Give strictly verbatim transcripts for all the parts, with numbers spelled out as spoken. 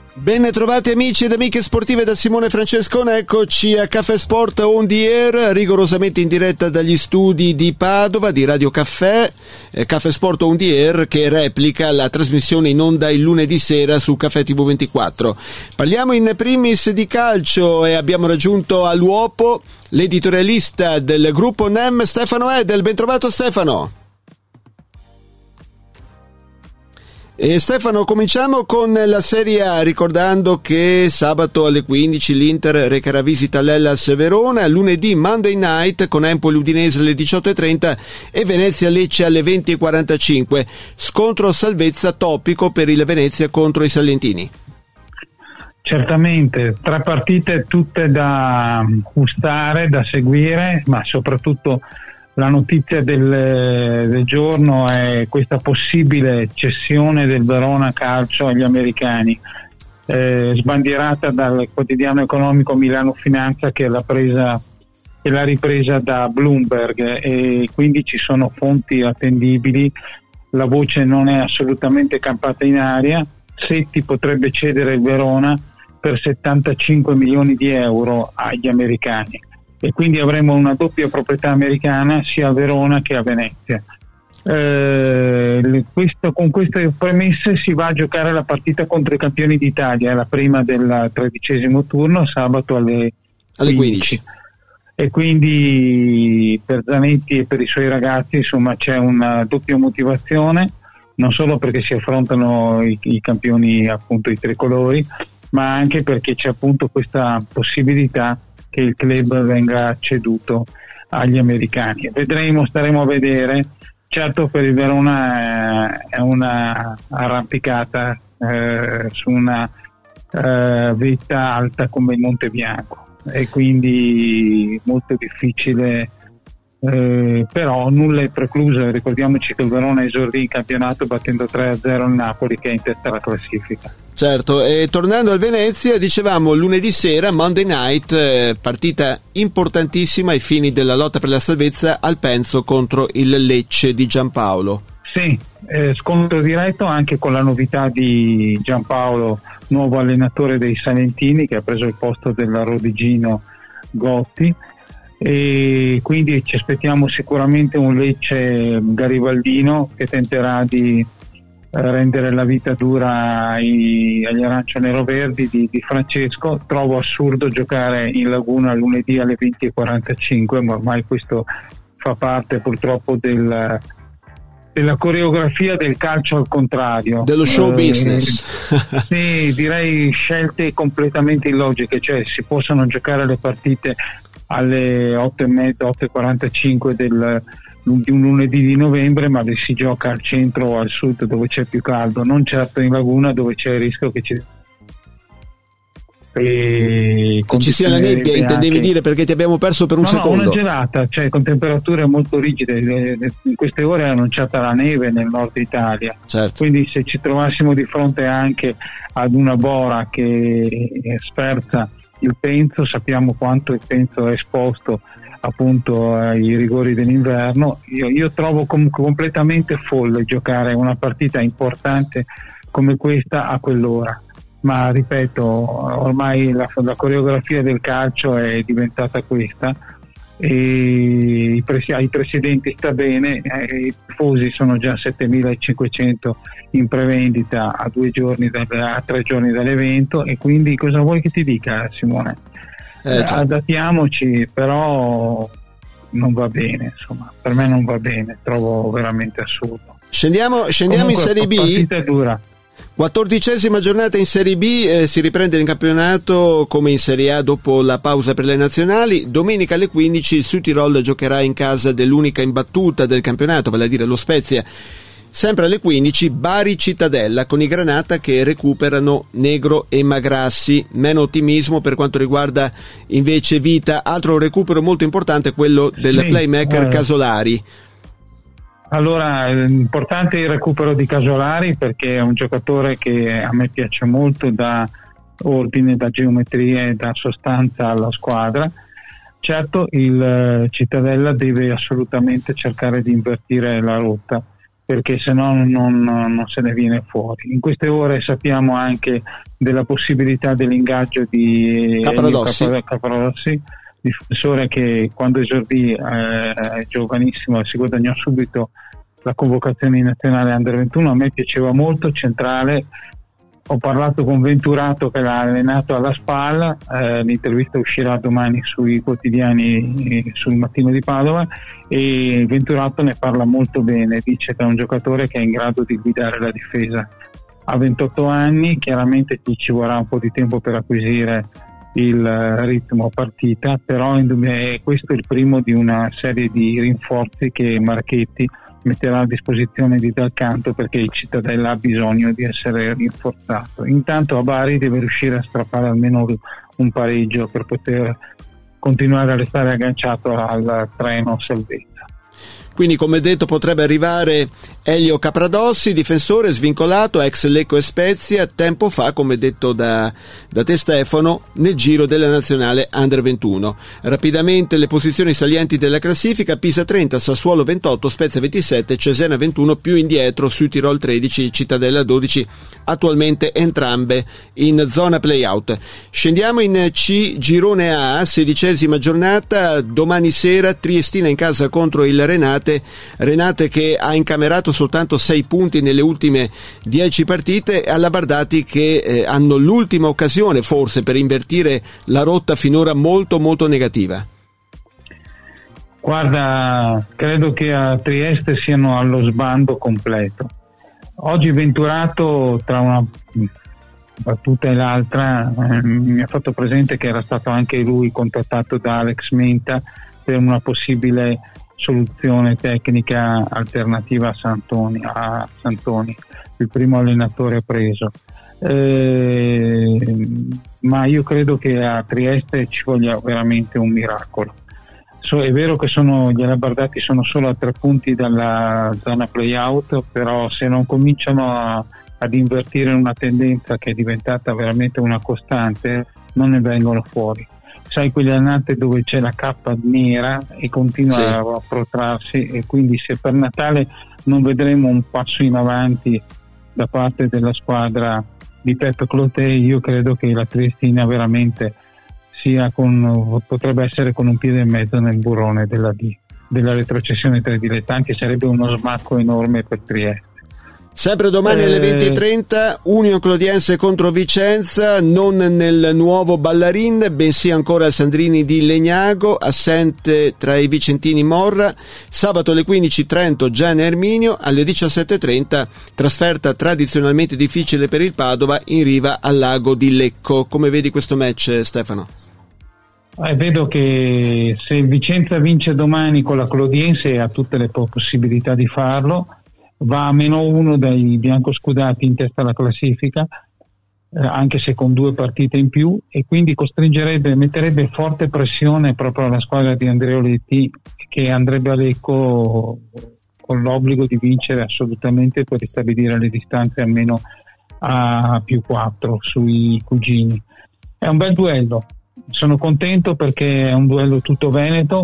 Ben trovati amici ed amiche sportive da Simone Francescone, eccoci a Caffè Sport On The Air, rigorosamente in diretta dagli studi di Padova di Radio Caffè, eh, Caffè Sport On The Air che replica la trasmissione in onda il lunedì sera su Caffè T V ventiquattro. Parliamo in primis di calcio e abbiamo raggiunto all'uopo l'editorialista del gruppo N E M, Stefano Edel. Ben trovato Stefano. E Stefano, cominciamo con la Serie A, ricordando che sabato alle quindici l'Inter recherà visita all'Hellas Verona, lunedì Monday Night con Empoli Udinese alle diciotto e trenta e Venezia Lecce alle venti e quarantacinque. Scontro salvezza topico per il Venezia contro i Salentini. Certamente, tre partite tutte da gustare, da seguire, ma soprattutto la notizia del, del giorno è questa possibile cessione del Verona Calcio agli americani, eh, sbandierata dal quotidiano economico Milano Finanza, che l'ha presa e l'ha ripresa da Bloomberg, e quindi ci sono fonti attendibili. La voce non è assolutamente campata in aria. Setti potrebbe cedere il Verona per settantacinque milioni di euro agli americani, e quindi avremo una doppia proprietà americana sia a Verona che a Venezia. Eh, questo, con queste premesse si va a giocare la partita contro i campioni d'Italia, la prima del tredicesimo turno, sabato alle, alle quindici. E quindi per Zanetti e per i suoi ragazzi insomma c'è una doppia motivazione, non solo perché si affrontano i, i campioni, appunto i tricolori, ma anche perché c'è appunto questa possibilità che il club venga ceduto agli americani. Vedremo, staremo a vedere. Certo, per il Verona è una arrampicata eh, su una eh, vetta alta come il Monte Bianco, e quindi molto difficile, eh, però nulla è precluso. Ricordiamoci che il Verona esordì in campionato battendo tre a zero il Napoli, che è in testa alla classifica. Certo, e tornando al Venezia, dicevamo lunedì sera, Monday Night, eh, partita importantissima ai fini della lotta per la salvezza al Penzo contro il Lecce di Giampaolo. Sì, eh, scontro diretto anche con la novità di Giampaolo, nuovo allenatore dei Salentini, che ha preso il posto del Rodigino Gotti, e quindi ci aspettiamo sicuramente un Lecce garibaldino che tenterà di rendere la vita dura ai, agli arancione-neroverdi di, di Francesco. Trovo assurdo giocare in Laguna lunedì alle venti e quarantacinque, ma ormai questo fa parte purtroppo del, della coreografia del calcio al contrario, dello show business. Eh, sì, direi scelte completamente illogiche, cioè si possono giocare le partite alle otto e mezza, otto e quarantacinque del di un lunedì di novembre, ma le si gioca al centro o al sud dove c'è più caldo, non certo in Laguna dove c'è il rischio che ci e che ci sia la nebbia, intendevi anche dire, perché ti abbiamo perso per un no, secondo. No, una gelata, cioè con temperature molto rigide. In queste ore è annunciata la neve nel nord Italia, certo. Quindi se ci trovassimo di fronte anche ad una bora che sferza il Penzo, sappiamo quanto il Penzo è esposto appunto ai rigori dell'inverno. Io, io trovo comunque completamente folle giocare una partita importante come questa a quell'ora, ma ripeto, ormai la, la coreografia del calcio è diventata questa, e i pres- ai presidenti sta bene, eh, i tifosi sono già settemilacinquecento in prevendita a due giorni da, a tre giorni dall'evento, e quindi cosa vuoi che ti dica, Simone? Eh, cioè. Adattiamoci, però non va bene, insomma, per me non va bene, trovo veramente assurdo. Scendiamo, scendiamo in Serie B. Partita dura. quattordicesima giornata in Serie B, eh, si riprende il campionato come in Serie A dopo la pausa per le nazionali. Domenica alle quindici il Südtirol giocherà in casa dell'unica imbattuta del campionato, vale a dire lo Spezia. Sempre alle quindici Bari Cittadella con i Granata che recuperano Negro e Magrassi. Meno ottimismo per quanto riguarda invece Vita, altro recupero molto importante è quello del sì, playmaker eh. Casolari. Allora, è importante il recupero di Casolari, perché è un giocatore che a me piace molto, dà ordine, dà geometria e dà sostanza alla squadra. Certo, il Cittadella deve assolutamente cercare di invertire la rotta perché se no non, non se ne viene fuori. In queste ore sappiamo anche della possibilità dell'ingaggio di Capradossi, Elio Capradossi, difensore che quando esordì eh, giovanissimo si guadagnò subito la convocazione in nazionale under ventuno. A me piaceva molto, centrale. Ho parlato con Venturato che l'ha allenato alla Spal, eh, l'intervista uscirà domani sui quotidiani, eh, sul Mattino di Padova, e Venturato ne parla molto bene, dice che è un giocatore che è in grado di guidare la difesa. Ha ventotto anni, chiaramente ci vorrà un po' di tempo per acquisire il ritmo partita, però questo è il primo di una serie di rinforzi che Marchetti metterà a disposizione di Dal Canto, perché il Cittadella ha bisogno di essere rinforzato. Intanto a Bari deve riuscire a strappare almeno un pareggio per poter continuare a restare agganciato al treno salvezza. Quindi, come detto, potrebbe arrivare Elio Capradossi, difensore svincolato, ex Lecco e Spezia, tempo fa, come detto da, da te Stefano, nel giro della nazionale under ventuno. Rapidamente le posizioni salienti della classifica: Pisa trenta, Sassuolo ventotto, Spezia ventisette, Cesena ventuno, più indietro Südtirol tredici, Cittadella dodici, attualmente entrambe in zona play-out. Scendiamo in C, girone A, sedicesima giornata, domani sera Triestina in casa contro il Renate, Renate che ha incamerato soltanto sei punti nelle ultime dieci partite, e alla Bardati che eh, hanno l'ultima occasione forse per invertire la rotta finora molto molto negativa. Guarda, credo che a Trieste siano allo sbando completo. Oggi Venturato, tra una battuta e l'altra, eh, mi ha fatto presente che era stato anche lui contattato da Alex Menta per una possibile soluzione tecnica alternativa a Santoni, a Santoni, il primo allenatore preso. Eh, ma io credo che a Trieste ci voglia veramente un miracolo. So, è vero che sono, gli alabardati sono solo a tre punti dalla zona play-out, però se non cominciano a, ad invertire una tendenza che è diventata veramente una costante, non ne vengono fuori. Sai, quelle annate dove c'è la cappa nera e continua sì. a protrarsi, e quindi se per Natale non vedremo un passo in avanti da parte della squadra di Peppe Clotei, io credo che la Triestina veramente sia con, potrebbe essere con un piede e mezzo nel burrone della, D, della retrocessione tra i dilettanti. Sarebbe uno smacco enorme per Trieste. Sempre domani alle venti e trenta, Union Clodiense contro Vicenza, non nel nuovo Ballarin, bensì ancora al Sandrini di Legnago, assente tra i vicentini Morra. Sabato alle quindici Trento Gianni Erminio, alle diciassette e trenta trasferta tradizionalmente difficile per il Padova in riva al lago di Lecco. Come vedi questo match, Stefano? Eh, vedo che se il Vicenza vince domani con la Clodiense ha tutte le possibilità di farlo, va a meno uno dai biancoscudati in testa alla classifica, eh, anche se con due partite in più, e quindi costringerebbe, metterebbe forte pressione proprio alla squadra di Andreoletti, che andrebbe a Lecco con l'obbligo di vincere assolutamente per ristabilire le distanze almeno a più quattro sui cugini. È un bel duello, sono contento perché è un duello tutto veneto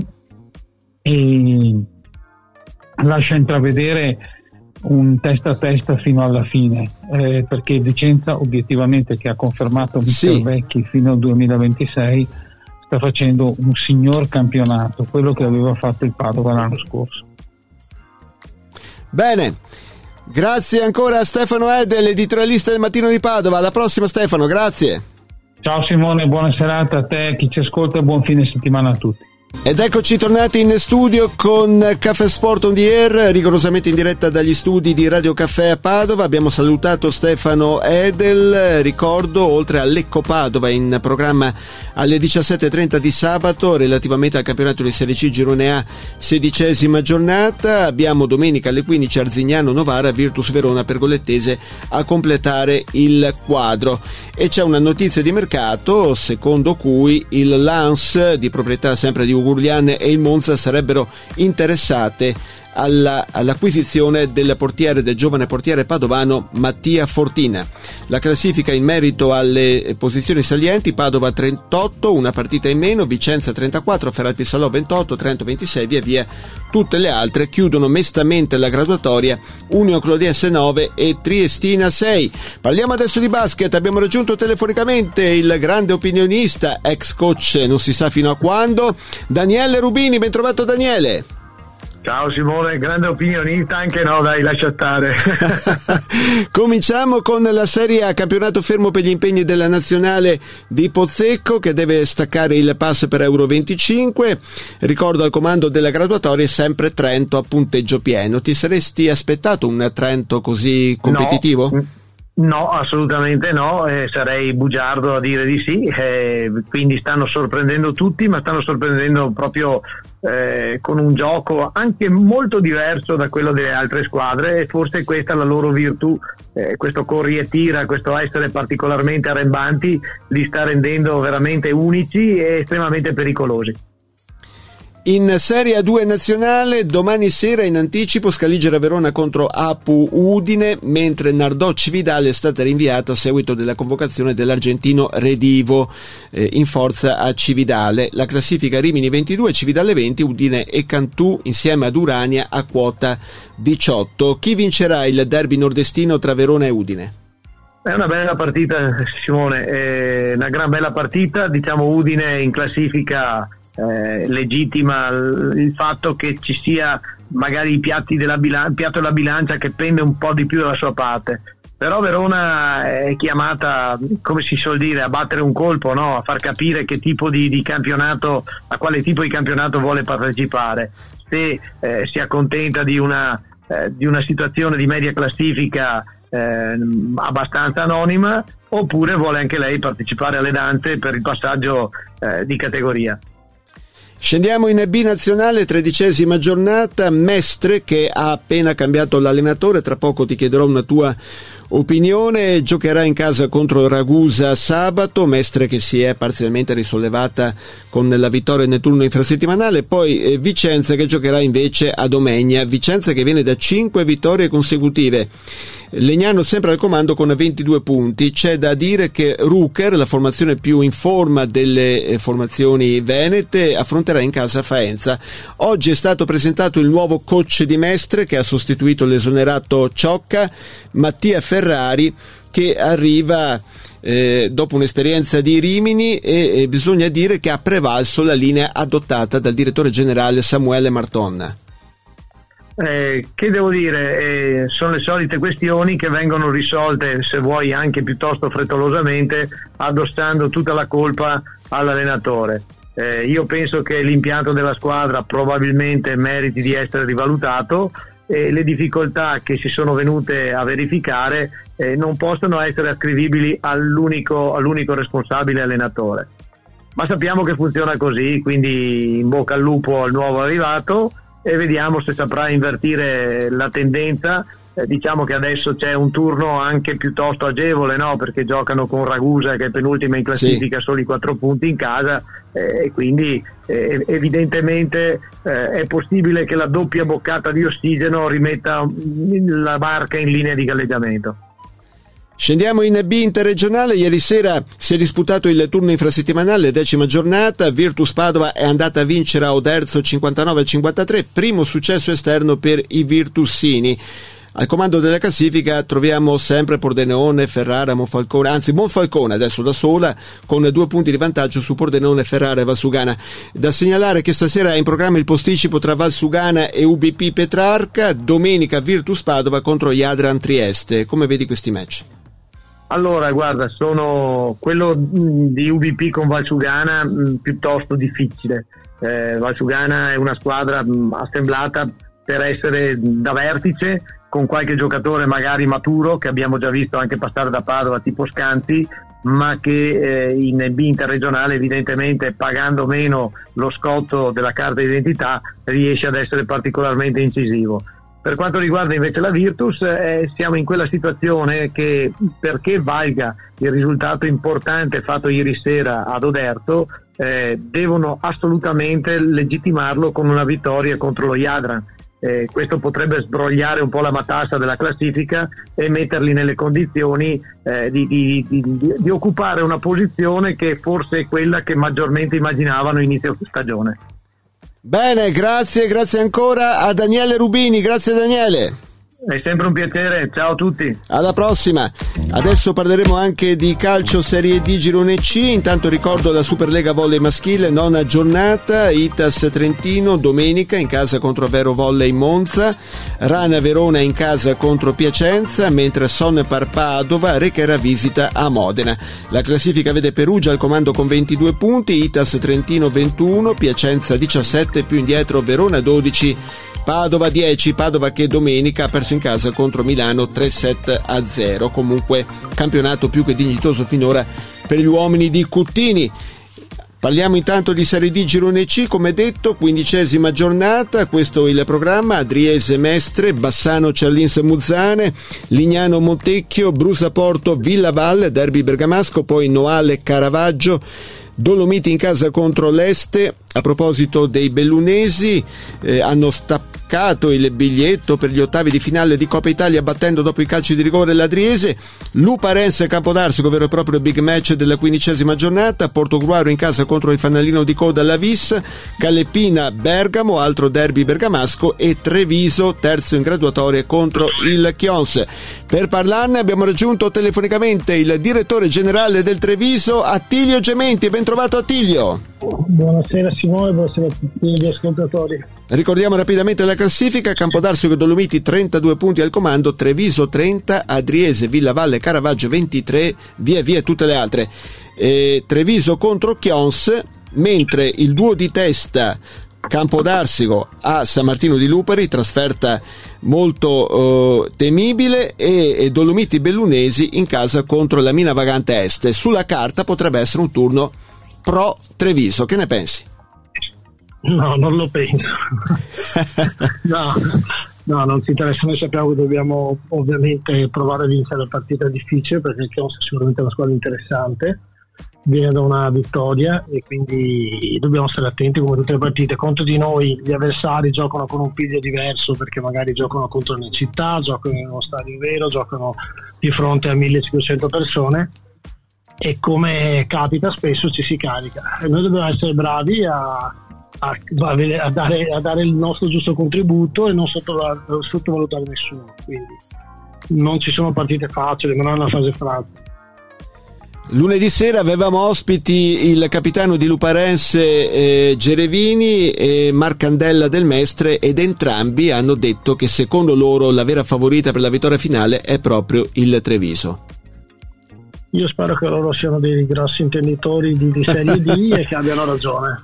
e lascia intravedere un testa a testa fino alla fine, eh, perché Vicenza obiettivamente, che ha confermato mister Sì. Vecchi fino al duemilaventisei, sta facendo un signor campionato, quello che aveva fatto il Padova l'anno scorso. Bene, grazie ancora a Stefano Edel, editorialista del Mattino di Padova. Alla prossima Stefano, grazie. Ciao Simone, buona serata a te, chi ci ascolta, buon fine settimana a tutti. Ed eccoci tornati in studio con Caffè Sport on the Air, rigorosamente in diretta dagli studi di Radio Caffè a Padova. Abbiamo salutato Stefano Edel, ricordo, oltre a Lecco Padova in programma alle diciassette e trenta di sabato relativamente al campionato di Serie C Girone A, sedicesima giornata. Abbiamo domenica alle quindici Arzignano Novara, Virtus Verona Pergolettese a completare il quadro. E c'è una notizia di mercato secondo cui il Lens, di proprietà sempre di Ugurlian, e il Monza sarebbero interessate alla, all'acquisizione del portiere, del giovane portiere padovano Mattia Fortina. La classifica in merito alle posizioni salienti: Padova trentotto, una partita in meno, Vicenza trentaquattro, Feralpisalò ventotto, Trento ventisei, via via tutte le altre chiudono mestamente la graduatoria Union Clodiense nove e Triestina sei. Parliamo adesso di basket. Abbiamo raggiunto telefonicamente il grande opinionista, ex coach non si sa fino a quando, Daniele Rubini. Ben trovato Daniele. Ciao Simone, grande opinionista, anche no, dai, lascia stare. Cominciamo con la Serie A, campionato fermo per gli impegni della nazionale di Pozzecco, che deve staccare il pass per Euro venticinque. Ricordo, al comando della graduatoria sempre Trento a punteggio pieno. Ti saresti aspettato un Trento così competitivo? No. No, assolutamente no, eh, sarei bugiardo a dire di sì, eh, quindi stanno sorprendendo tutti, ma stanno sorprendendo proprio eh, con un gioco anche molto diverso da quello delle altre squadre, e forse questa è la loro virtù, eh, questo corri e tira, questo essere particolarmente arrembanti li sta rendendo veramente unici e estremamente pericolosi. In Serie A due nazionale, domani sera in anticipo Scaligera Verona contro Apu Udine, mentre Nardò Cividale è stata rinviata a seguito della convocazione dell'argentino Redivo eh, in forza a Cividale. La classifica: Rimini ventidue, Cividale venti, Udine e Cantù insieme ad Urania a quota diciotto. Chi vincerà il derby nordestino tra Verona e Udine? È una bella partita, Simone, è una gran bella partita. Diciamo Udine in classifica Eh, legittima il fatto che ci sia magari i piatti della bilancia, il piatto della bilancia che pende un po' di più dalla sua parte, però Verona è chiamata, come si suol dire, a battere un colpo, no? A far capire che tipo di, di campionato, a quale tipo di campionato vuole partecipare. Se eh, si accontenta di una, eh, di una situazione di media classifica eh, abbastanza anonima, oppure vuole anche lei partecipare alle danze per il passaggio eh, di categoria. Scendiamo in B nazionale, tredicesima giornata. Mestre, che ha appena cambiato l'allenatore, tra poco ti chiederò una tua opinione, giocherà in casa contro Ragusa sabato. Mestre che si è parzialmente risollevata con la vittoria nel turno infrasettimanale. Poi eh, Vicenza che giocherà invece a Domegna. Vicenza che viene da cinque vittorie consecutive. Legnano sempre al comando con ventidue punti. C'è da dire che Rucker, la formazione più in forma delle eh, formazioni venete, affronterà in casa Faenza. Oggi è stato presentato il nuovo coach di Mestre, che ha sostituito l'esonerato Ciocca, Mattia Ferrari, che arriva eh, dopo un'esperienza di Rimini, e, e bisogna dire che ha prevalso la linea adottata dal direttore generale Samuele Martonna. Eh, che devo dire, eh, sono le solite questioni che vengono risolte, se vuoi anche piuttosto frettolosamente, addossando tutta la colpa all'allenatore. Eh, io penso che l'impianto della squadra probabilmente meriti di essere rivalutato, e le difficoltà che si sono venute a verificare eh, non possono essere ascrivibili all'unico, all'unico responsabile allenatore. Ma sappiamo che funziona così, quindi in bocca al lupo al nuovo arrivato, e vediamo se saprà invertire la tendenza. Eh, diciamo che adesso c'è un turno anche piuttosto agevole, no? Perché giocano con Ragusa, che è penultima in classifica, sì, soli quattro punti in casa, e eh, quindi eh, evidentemente eh, è possibile che la doppia boccata di ossigeno rimetta la barca in linea di galleggiamento. Scendiamo in B interregionale. Ieri sera si è disputato il turno infrasettimanale, decima giornata. Virtus Padova è andata a vincere a Oderzo cinquantanove a cinquantatré, primo successo esterno per i virtussini. Al comando della classifica troviamo sempre Pordenone, Ferrara, Monfalcone, anzi Monfalcone adesso da sola, con due punti di vantaggio su Pordenone, Ferrara e Valsugana. Da segnalare che stasera è in programma il posticipo tra Valsugana e U B P Petrarca, domenica Virtus Padova contro Jadran Trieste. Come vedi questi match? Allora, guarda, sono quello di U B P con Valsugana mh, piuttosto difficile. Eh, Valsugana è una squadra mh, assemblata per essere da vertice, con qualche giocatore magari maturo che abbiamo già visto anche passare da Padova, tipo Scanzi, ma che eh, in B interregionale evidentemente, pagando meno lo scotto della carta d'identità, riesce ad essere particolarmente incisivo. Per quanto riguarda invece la Virtus, eh, siamo in quella situazione che, perché valga il risultato importante fatto ieri sera ad Oderzo, eh, devono assolutamente legittimarlo con una vittoria contro lo Jadran. eh, questo potrebbe sbrogliare un po' la matassa della classifica e metterli nelle condizioni eh, di, di, di, di, di occupare una posizione che forse è quella che maggiormente immaginavano inizio stagione. Bene, grazie, grazie ancora a Daniele Rubini, grazie Daniele. È sempre un piacere, ciao a tutti. Alla prossima. Adesso parleremo anche di calcio Serie D Girone C. Intanto ricordo la Superlega Volley maschile, nona giornata, Itas Trentino domenica in casa contro Vero Volley Monza, Rana Verona in casa contro Piacenza, mentre Sonepar Padova recherà visita a Modena. La classifica vede Perugia al comando con ventidue punti, Itas Trentino ventuno, Piacenza diciassette, più indietro Verona dodici, Padova dieci, Padova che domenica ha perso in casa contro Milano tre sette a zero. Comunque campionato più che dignitoso finora per gli uomini di Cuttini. Parliamo intanto di Serie D Girone C, come detto, quindicesima giornata, questo è il programma: Adriese Mestre, Bassano Ciarlins Muzzane, Lignano Montecchio, Brusa Porto Villavalle, derby bergamasco, poi Noale Caravaggio, Dolomiti in casa contro l'Este. A proposito dei bellunesi, eh, hanno staccato il biglietto per gli ottavi di finale di Coppa Italia battendo dopo i calci di rigore l'Adriese. Luparense Campodarsico, vero e proprio big match della quindicesima giornata, Portogruaro in casa contro il fanalino di coda la Vis, Galeppina Bergamo, altro derby bergamasco, e Treviso terzo in graduatoria contro il Chions. Per parlarne abbiamo raggiunto telefonicamente il direttore generale del Treviso, Attilio Gementi. Ben trovato Attilio. Buonasera Simone, buonasera a tutti gli ascoltatori. Ricordiamo rapidamente la classifica: Campodarsico e Dolomiti trentadue punti al comando, Treviso trenta, Adriese, Villavalle, Caravaggio ventitré, via via tutte le altre. E Treviso contro Chions, mentre il duo di testa Campodarsico a San Martino di Lupari, trasferta molto eh, temibile, e, e Dolomiti Bellunesi in casa contro la Mina Vagante Est. Sulla carta potrebbe essere un turno pro Treviso, che ne pensi? No, non lo penso. no, no, non ci interessa. Noi sappiamo che dobbiamo ovviamente provare a vincere la partita difficile, perché il Chions è sicuramente una squadra interessante, viene da una vittoria e quindi dobbiamo stare attenti come tutte le partite. Contro di noi gli avversari giocano con un piglio diverso, perché magari giocano contro una città, giocano in uno stadio vero, giocano di fronte a millecinquecento persone, e come capita spesso ci si carica, e noi dobbiamo essere bravi a, a, a, dare, a dare il nostro giusto contributo e non sottovalutare nessuno. Quindi non ci sono partite facili, ma non è una fase franca. Lunedì sera avevamo ospiti il capitano di Luparense eh, Gerevini e Marcandella del Mestre, ed entrambi hanno detto che secondo loro la vera favorita per la vittoria finale è proprio il Treviso. Io spero che loro siano dei grossi intenditori di, di Serie D e che abbiano ragione.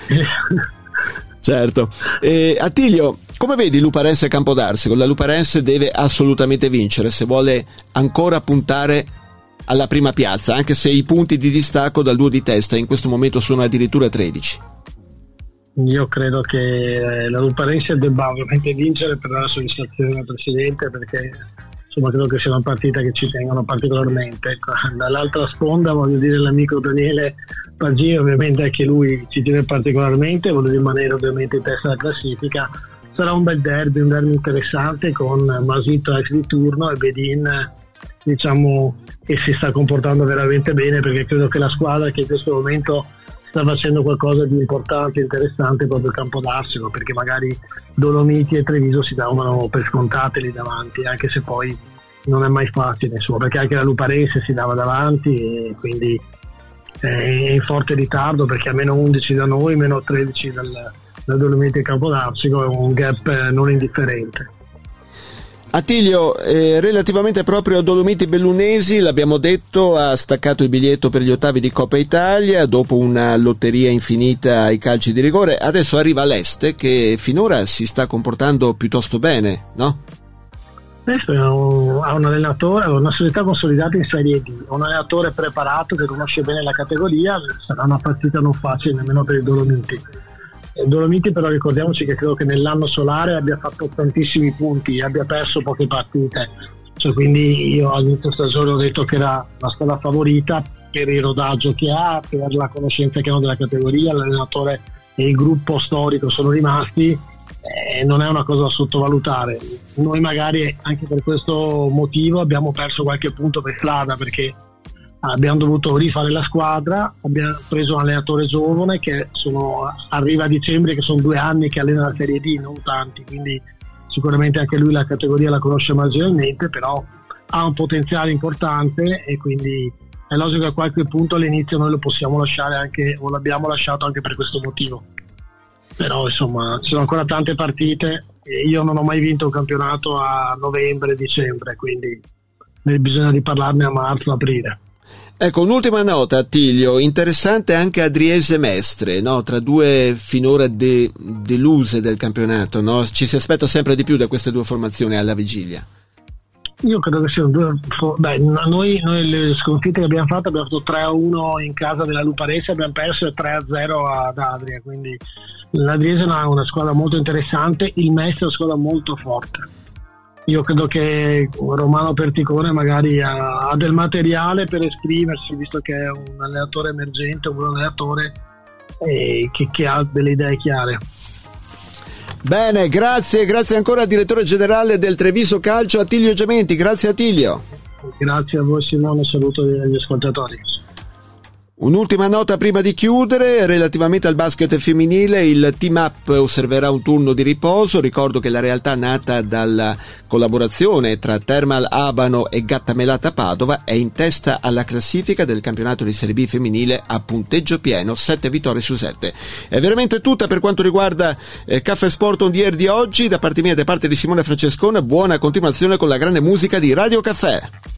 Certo. Eh, Attilio, come vedi Luparense e Campodarsico? La Luparense deve assolutamente vincere se vuole ancora puntare alla prima piazza, anche se i punti di distacco dal duo di testa in questo momento sono addirittura tredici. Io credo che la Luparense debba ovviamente vincere per dare soddisfazione al presidente, perché insomma credo che sia una partita che ci tengono particolarmente. Dall'altra sponda voglio dire l'amico Daniele Paggi, ovviamente anche lui ci tiene particolarmente, vuole rimanere ovviamente in testa alla classifica. Sarà un bel derby, un derby interessante con Masito ex di turno e Bedin, diciamo, che si sta comportando veramente bene, perché credo che la squadra che in questo momento sta facendo qualcosa di importante e interessante proprio il Campodarsico, perché magari Dolomiti e Treviso si davano per scontate lì davanti, anche se poi non è mai facile, insomma, perché anche la Luparense si dava davanti e quindi è in forte ritardo, perché a meno undici da noi, meno tredici dal, dal Dolomiti e Campodarsico, è un gap non indifferente. Attilio, eh, relativamente proprio a Dolomiti Bellunesi, l'abbiamo detto, ha staccato il biglietto per gli ottavi di Coppa Italia dopo una lotteria infinita ai calci di rigore. Adesso arriva l'Este, che finora si sta comportando piuttosto bene, no? Questo è un, ha un allenatore, una società consolidata in Serie D, un allenatore preparato che conosce bene la categoria. Sarà una partita non facile nemmeno per i Dolomiti. Dolomiti però ricordiamoci che credo che nell'anno solare abbia fatto tantissimi punti, abbia perso poche partite, cioè, quindi io all'inizio stagione ho detto che era la squadra favorita per il rodaggio che ha, per la conoscenza che hanno della categoria. L'allenatore e il gruppo storico sono rimasti, eh, non è una cosa da sottovalutare. Noi magari anche per questo motivo abbiamo perso qualche punto per strada, perché abbiamo dovuto rifare la squadra, abbiamo preso un allenatore giovane che sono, arriva a dicembre, che sono due anni che allena la Serie D, non tanti, quindi sicuramente anche lui la categoria la conosce maggiormente, però ha un potenziale importante e quindi è logico che a qualche punto all'inizio noi lo possiamo lasciare anche, o l'abbiamo lasciato anche per questo motivo. Però insomma ci sono ancora tante partite e io non ho mai vinto un campionato a novembre, dicembre, quindi bisogna riparlarne a marzo, aprile. Ecco, un'ultima nota, Attilio, interessante anche Adriese Mestre, no? Tra due finora de- deluse del campionato, no? Ci si aspetta sempre di più da queste due formazioni alla vigilia. Io credo che siano due. Beh, noi, noi le sconfitte che abbiamo fatto abbiamo fatto tre a uno in casa della Luparense, abbiamo perso tre a zero ad Adria, quindi l'Adriese è una, una squadra molto interessante, il Mestre è una squadra molto forte. Io credo che Romano Perticone magari ha, ha del materiale per esprimersi, visto che è un allenatore emergente, un buon allenatore e che, che ha delle idee chiare. Bene, grazie, grazie ancora al direttore generale del Treviso Calcio, Attilio Gementi. Grazie Attilio. Grazie a voi Simone, saluto agli ascoltatori. Un'ultima nota prima di chiudere, relativamente al basket femminile, il Team Up osserverà un turno di riposo. Ricordo che la realtà nata dalla collaborazione tra Thermal Abano e Gattamelata Padova è in testa alla classifica del campionato di Serie B femminile a punteggio pieno, sette vittorie su sette. È veramente tutta per quanto riguarda eh, Caffè Sport on the Air di oggi. Da parte mia e da parte di Simone Francescone, buona continuazione con la grande musica di Radio Caffè.